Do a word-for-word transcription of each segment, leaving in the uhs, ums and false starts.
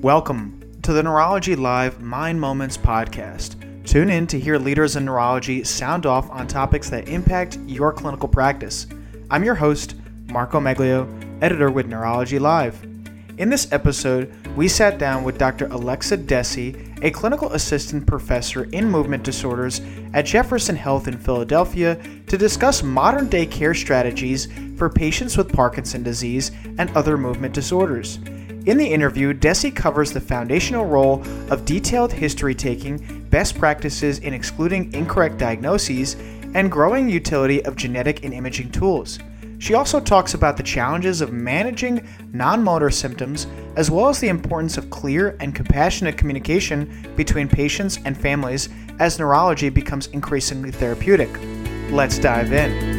Welcome to the Neurology Live Mind Moments podcast. Tune in to hear leaders in neurology sound off on topics that impact your clinical practice. I'm your host, Marco Meglio, editor with Neurology Live. In this episode, we sat down with Doctor Alexa Desi, a clinical assistant professor in movement disorders at Jefferson Health in Philadelphia, to discuss modern-day care strategies for patients with Parkinson's disease and other movement disorders. In the interview, Desi covers the foundational role of detailed history taking, best practices in excluding incorrect diagnoses, and growing utility of genetic and imaging tools. She also talks about the challenges of managing non-motor symptoms, as well as the importance of clear and compassionate communication between patients and families as neurology becomes increasingly therapeutic. Let's dive in.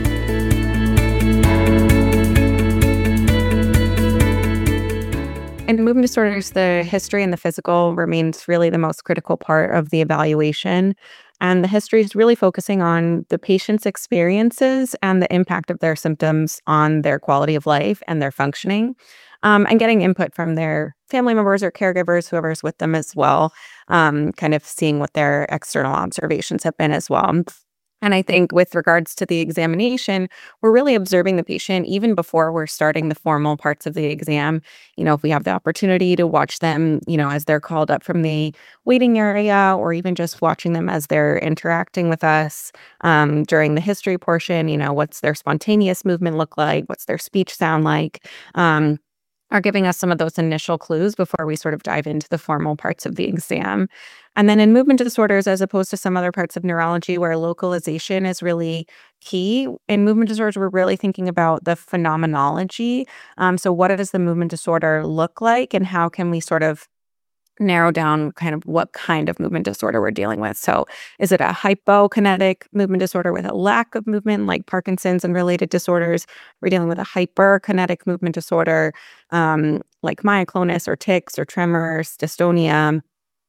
In movement disorders, the history and the physical remains really the most critical part of the evaluation. And the history is really focusing on the patient's experiences and the impact of their symptoms on their quality of life and their functioning, um, and getting input from their family members or caregivers, whoever's with them as well, um, kind of seeing what their external observations have been as well. And I think with regards to the examination, we're really observing the patient even before we're starting the formal parts of the exam. You know, if we have the opportunity to watch them, you know, as they're called up from the waiting area, or even just watching them as they're interacting with us um, during the history portion, you know, what's their spontaneous movement look like? What's their speech sound like? Um, are giving us some of those initial clues before we sort of dive into the formal parts of the exam. And then in movement disorders, as opposed to some other parts of neurology where localization is really key, in movement disorders, we're really thinking about the phenomenology. Um, so what does the movement disorder look like, and how can we sort of narrow down kind of what kind of movement disorder we're dealing with? So is it a hypokinetic movement disorder with a lack of movement, like Parkinson's and related disorders? We're dealing with a hyperkinetic movement disorder, um, like myoclonus or tics or tremors, dystonia,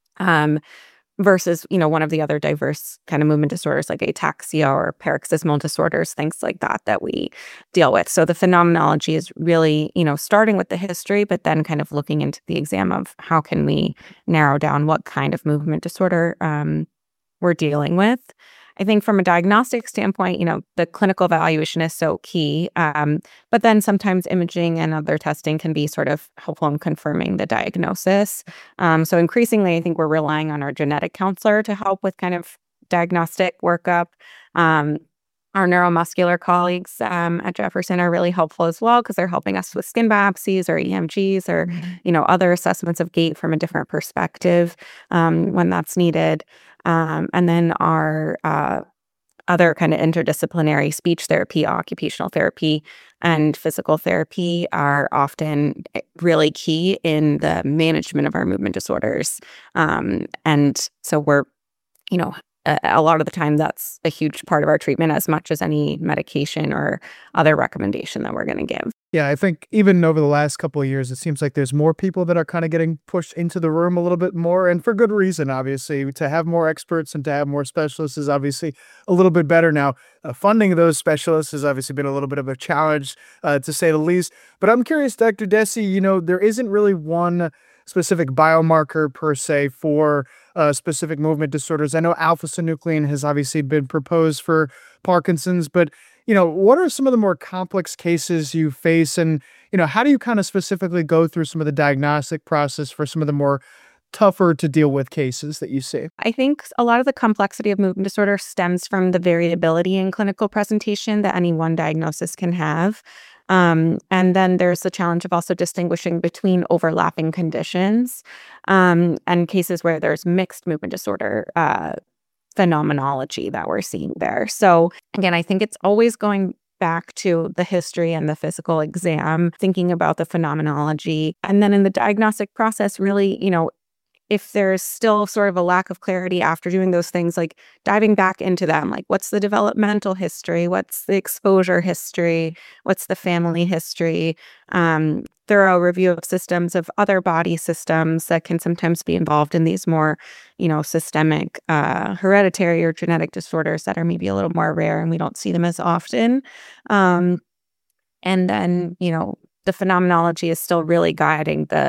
um, versus, you know, one of the other diverse kind of movement disorders like ataxia or paroxysmal disorders, things like that that we deal with. So the phenomenology is really, you know, starting with the history, but then kind of looking into the exam of how can we narrow down what kind of movement disorder um, we're dealing with. I think from a diagnostic standpoint, you know, the clinical evaluation is so key, um, but then sometimes imaging and other testing can be sort of helpful in confirming the diagnosis. Um, so increasingly, I think we're relying on our genetic counselor to help with kind of diagnostic workup. Um, our neuromuscular colleagues um, at Jefferson are really helpful as well, because they're helping us with skin biopsies or E M Gs or, mm-hmm. you know, other assessments of gait from a different perspective um, when that's needed. Um, and then our uh, other kind of interdisciplinary speech therapy, occupational therapy, and physical therapy are often really key in the management of our movement disorders. Um, and so we're, you know, a, a lot of the time that's a huge part of our treatment, as much as any medication or other recommendation that we're going to give. Yeah, I think even over the last couple of years, it seems like there's more people that are kind of getting pushed into the room a little bit more, and for good reason, obviously. To have more experts and to have more specialists is obviously a little bit better now. Uh, funding those specialists has obviously been a little bit of a challenge, uh, to say the least. But I'm curious, Doctor Desi, you know, there isn't really one specific biomarker per se for uh, specific movement disorders. I know alpha-synuclein has obviously been proposed for Parkinson's, but you know, what are some of the more complex cases you face, and, you know, how do you kind of specifically go through some of the diagnostic process for some of the more tougher to deal with cases that you see? I think a lot of the complexity of movement disorder stems from the variability in clinical presentation that any one diagnosis can have. Um, and then there's the challenge of also distinguishing between overlapping conditions um, and cases where there's mixed movement disorder uh phenomenology that we're seeing there. So again, I think it's always going back to the history and the physical exam, thinking about the phenomenology. And then in the diagnostic process, really, you know, if there's still sort of a lack of clarity after doing those things, like diving back into them, like what's the developmental history, what's the exposure history, what's the family history, um, thorough review of systems of other body systems that can sometimes be involved in these more, you know, systemic uh, hereditary or genetic disorders that are maybe a little more rare and we don't see them as often. Um, and then, you know, the phenomenology is still really guiding the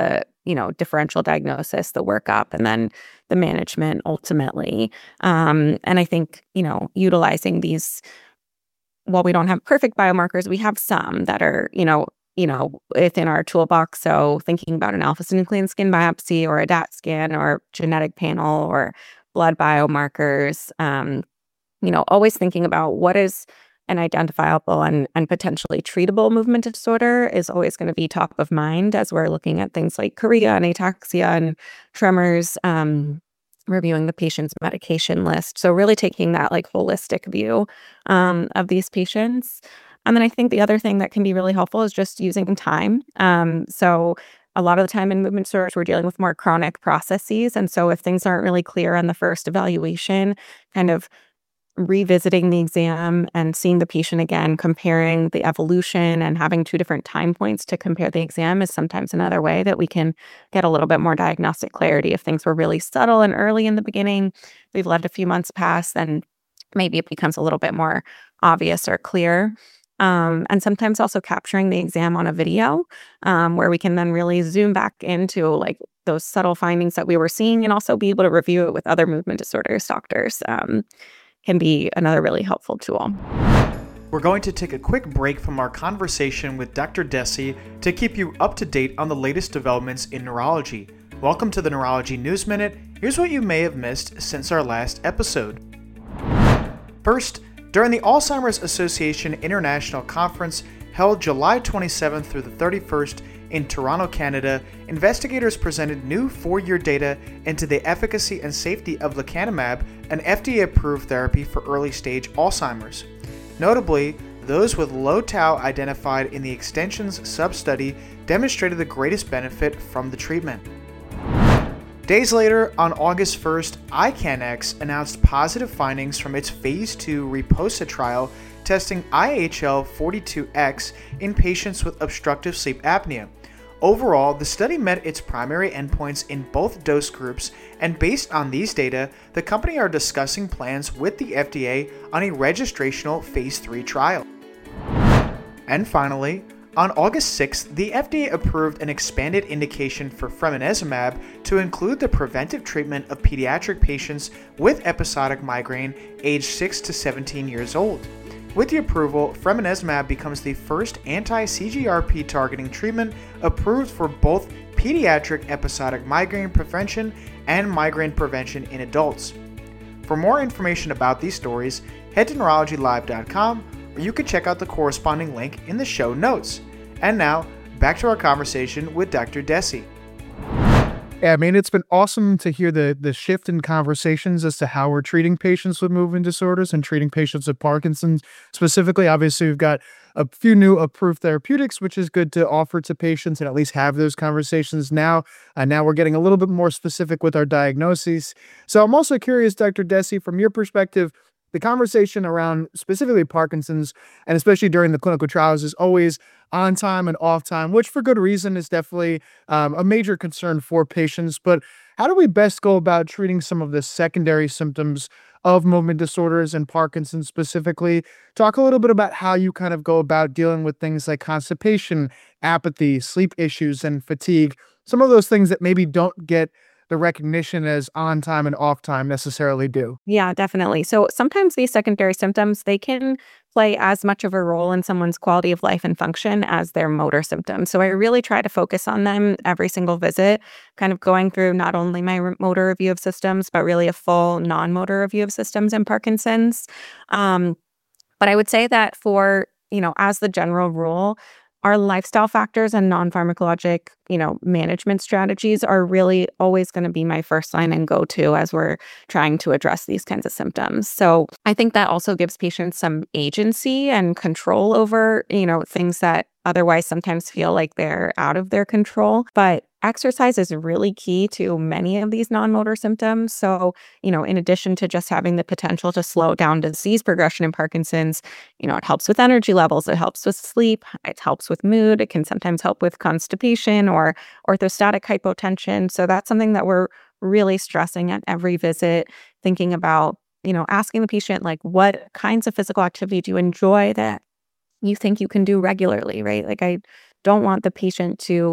you know, differential diagnosis, the workup, and then the management ultimately. Um, and I think, you know, utilizing these, while we don't have perfect biomarkers, we have some that are, you know, you know, within our toolbox. So thinking about an alpha-synuclein skin biopsy or a D A T scan or genetic panel or blood biomarkers, um, you know, always thinking about what is an identifiable and, and potentially treatable movement disorder is always going to be top of mind as we're looking at things like chorea and ataxia and tremors, um, reviewing the patient's medication list. So really taking that like holistic view um, of these patients. And then I think the other thing that can be really helpful is just using time. Um, so a lot of the time in movement disorders, we're dealing with more chronic processes. And so if things aren't really clear on the first evaluation, kind of revisiting the exam and seeing the patient again, comparing the evolution and having two different time points to compare the exam is sometimes another way that we can get a little bit more diagnostic clarity. If things were really subtle and early in the beginning, we've let a few months pass, then maybe it becomes a little bit more obvious or clear. Um, and sometimes also capturing the exam on a video um, where we can then really zoom back into like those subtle findings that we were seeing and also be able to review it with other movement disorders doctors. Um, can be another really helpful tool. We're going to take a quick break from our conversation with Doctor Desi to keep you up to date on the latest developments in neurology. Welcome to the Neurology News Minute. Here's what you may have missed since our last episode. First, during the Alzheimer's Association International Conference held July twenty-seventh through the thirty-first in Toronto, Canada, investigators presented new four-year data into the efficacy and safety of lecanemab, an F D A-approved therapy for early-stage Alzheimer's. Notably, those with low tau identified in the extension's sub-study demonstrated the greatest benefit from the treatment. Days later, on August first, ICANX announced positive findings from its phase two REPOSA trial testing I H L forty-two X in patients with obstructive sleep apnea. Overall, the study met its primary endpoints in both dose groups, and based on these data, the company are discussing plans with the F D A on a registrational phase three trial. And finally, on August sixth, the F D A approved an expanded indication for fremanezumab to include the preventive treatment of pediatric patients with episodic migraine aged six to seventeen years old. With the approval, fremanezumab becomes the first anti-C G R P targeting treatment approved for both pediatric episodic migraine prevention and migraine prevention in adults. For more information about these stories, head to neurology live dot com, or you can check out the corresponding link in the show notes. And now, back to our conversation with Doctor Desi. Yeah, I mean, it's been awesome to hear the the shift in conversations as to how we're treating patients with movement disorders and treating patients with Parkinson's. Specifically, obviously, we've got a few new approved therapeutics, which is good to offer to patients and at least have those conversations now. Uh, now we're getting a little bit more specific with our diagnoses. So I'm also curious, Doctor Desi, from your perspective, the conversation around specifically Parkinson's, and especially during the clinical trials, is always on time and off time, which for good reason is definitely um, a major concern for patients. But how do we best go about treating some of the secondary symptoms of movement disorders and Parkinson's specifically? Talk a little bit about how you kind of go about dealing with things like constipation, apathy, sleep issues, and fatigue. Some of those things that maybe don't get the recognition as on time and off time necessarily do. Yeah, definitely. So sometimes these secondary symptoms, they can play as much of a role in someone's quality of life and function as their motor symptoms. So I really try to focus on them every single visit, kind of going through not only my re- motor review of systems, but really a full non-motor review of systems in Parkinson's. Um, but I would say that for, you know, as the general rule, our lifestyle factors and non-pharmacologic, you know, management strategies are really always going to be my first line and go-to as we're trying to address these kinds of symptoms. So I think that also gives patients some agency and control over, you know, things that otherwise sometimes feel like they're out of their control. But exercise is really key to many of these non-motor symptoms. So, you know, in addition to just having the potential to slow down disease progression in Parkinson's, you know, it helps with energy levels, it helps with sleep, it helps with mood, it can sometimes help with constipation or orthostatic hypotension. So that's something that we're really stressing at every visit, thinking about, you know, asking the patient, like, what kinds of physical activity do you enjoy that you think you can do regularly, right? Like, I don't want the patient to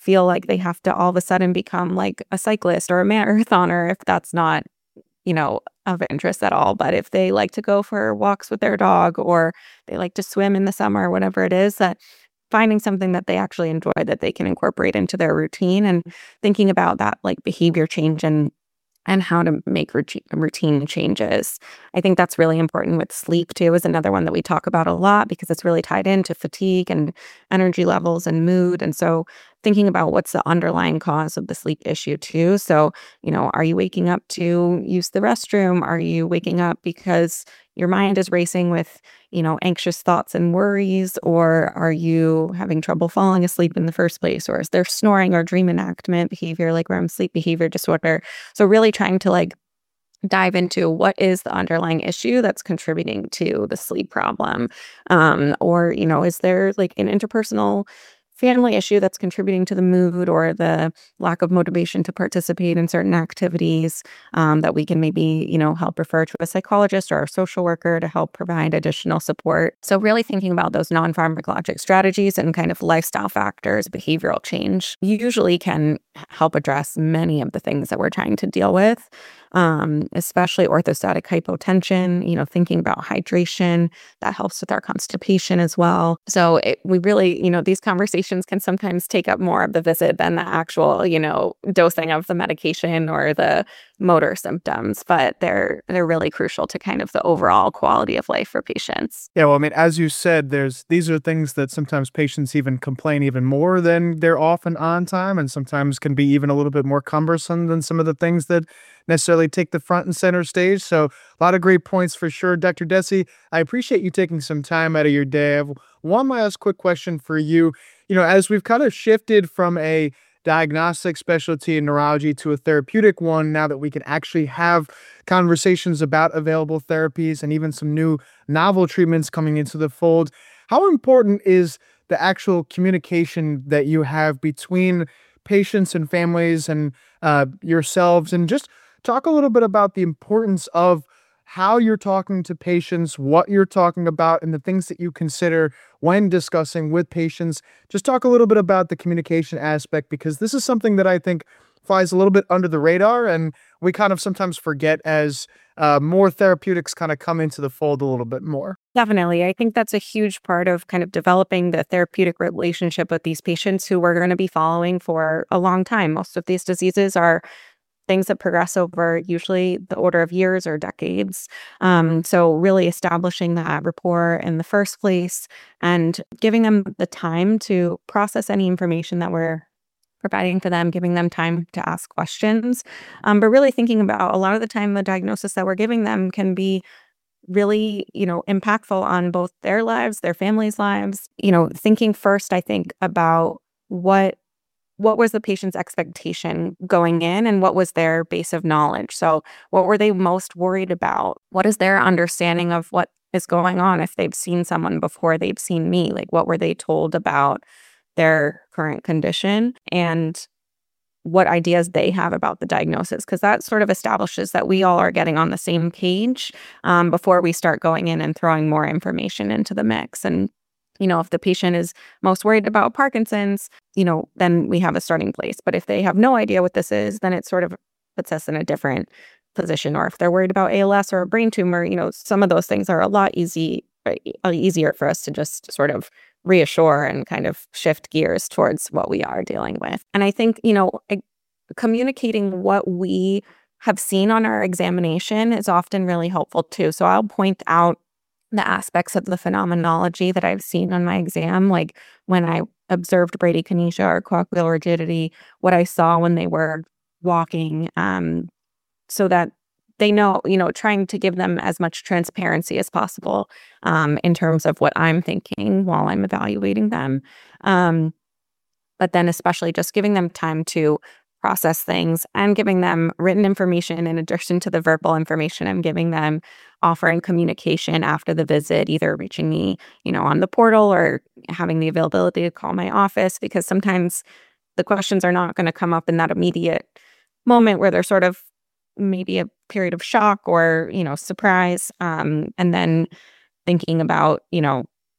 feel like they have to all of a sudden become like a cyclist or a marathoner if that's not, you know, of interest at all. But if they like to go for walks with their dog, or they like to swim in the summer, whatever it is, that finding something that they actually enjoy that they can incorporate into their routine, and thinking about that like behavior change and and how to make routine, routine changes. I think that's really important with sleep too, is another one that we talk about a lot because it's really tied into fatigue and energy levels and mood. And so thinking about what's the underlying cause of the sleep issue too. So, you know, are you waking up to use the restroom? Are you waking up because your mind is racing with, you know, anxious thoughts and worries? Or are you having trouble falling asleep in the first place? Or is there snoring or dream enactment behavior, like R E M sleep behavior disorder? So really trying to like dive into what is the underlying issue that's contributing to the sleep problem. Um, or, you know, is there like an interpersonal family issue that's contributing to the mood or the lack of motivation to participate in certain activities, um, that we can maybe, you know, help refer to a psychologist or a social worker to help provide additional support. So really thinking about those non-pharmacologic strategies and kind of lifestyle factors, behavioral change usually can help address many of the things that we're trying to deal with. Um, especially orthostatic hypotension, you know, thinking about hydration, that helps with our constipation as well. So it, we really, you know, these conversations can sometimes take up more of the visit than the actual, you know, dosing of the medication or the motor symptoms, but they're they're really crucial to kind of the overall quality of life for patients. Yeah, well, I mean, as you said, there's these are things that sometimes patients even complain even more than they're often on time, and sometimes can be even a little bit more cumbersome than some of the things that necessarily take the front and center stage. So a lot of great points for sure. Doctor Deci, I appreciate you taking some time out of your day. I have one last quick question for you. You know, as we've kind of shifted from a diagnostic specialty in neurology to a therapeutic one, now that we can actually have conversations about available therapies and even some new novel treatments coming into the fold, how important is the actual communication that you have between patients and families and uh, yourselves? And just talk a little bit about the importance of how you're talking to patients, what you're talking about, and the things that you consider when discussing with patients. Just talk a little bit about the communication aspect, because this is something that I think flies a little bit under the radar, and we kind of sometimes forget as uh, more therapeutics kind of come into the fold a little bit more. Definitely. I think that's a huge part of kind of developing the therapeutic relationship with these patients who we're going to be following for a long time. Most of these diseases are things that progress over usually the order of years or decades. Um, so really establishing that rapport in the first place and giving them the time to process any information that we're providing for them, giving them time to ask questions. Um, but really thinking about a lot of the time the diagnosis that we're giving them can be really, you know, impactful on both their lives, their families' lives. You know, thinking first, I think, about what what was the patient's expectation going in and what was their base of knowledge. So what were they most worried about? What is their understanding of what is going on if they've seen someone before they've seen me? Like, what were they told about their current condition and what ideas they have about the diagnosis? Because that sort of establishes that we all are getting on the same page um, before we start going in and throwing more information into the mix. And you know, if the patient is most worried about Parkinson's, you know, then we have a starting place. But if they have no idea what this is, then it sort of puts us in a different position. Or if they're worried about A L S or a brain tumor, you know, some of those things are a lot easy, easier for us to just sort of reassure and kind of shift gears towards what we are dealing with. And I think, you know, communicating what we have seen on our examination is often really helpful too. So I'll point out the aspects of the phenomenology that I've seen on my exam, like when I observed bradykinesia or cochlear rigidity, what I saw when they were walking, um, so that they know, you know, trying to give them as much transparency as possible um, in terms of what I'm thinking while I'm evaluating them. Um, but then especially just giving them time to process things and giving them written information in addition to the verbal information I'm giving them, offering communication after the visit, either reaching me, you know, on the portal or having the availability to call my office, because sometimes the questions are not going to come up in that immediate moment where they're sort of maybe a period of shock or, you know, surprise. Um, and then thinking about, you know,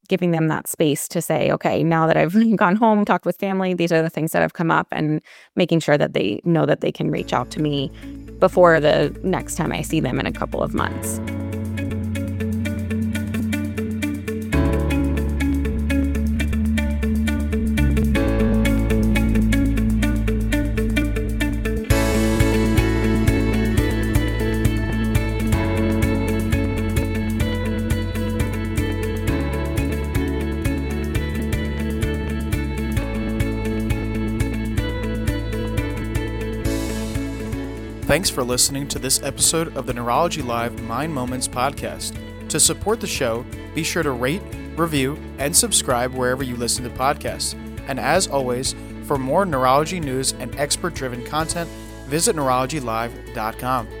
giving them that space to say, okay, now that I've gone home, talked with family, these are the things that have come up, and making sure that they know that they can reach out to me before the next time I see them in a couple of months. Thanks for listening to this episode of the Neurology Live Mind Moments podcast. To support the show, be sure to rate, review, and subscribe wherever you listen to podcasts. And as always, for more neurology news and expert-driven content, visit neurology live dot com.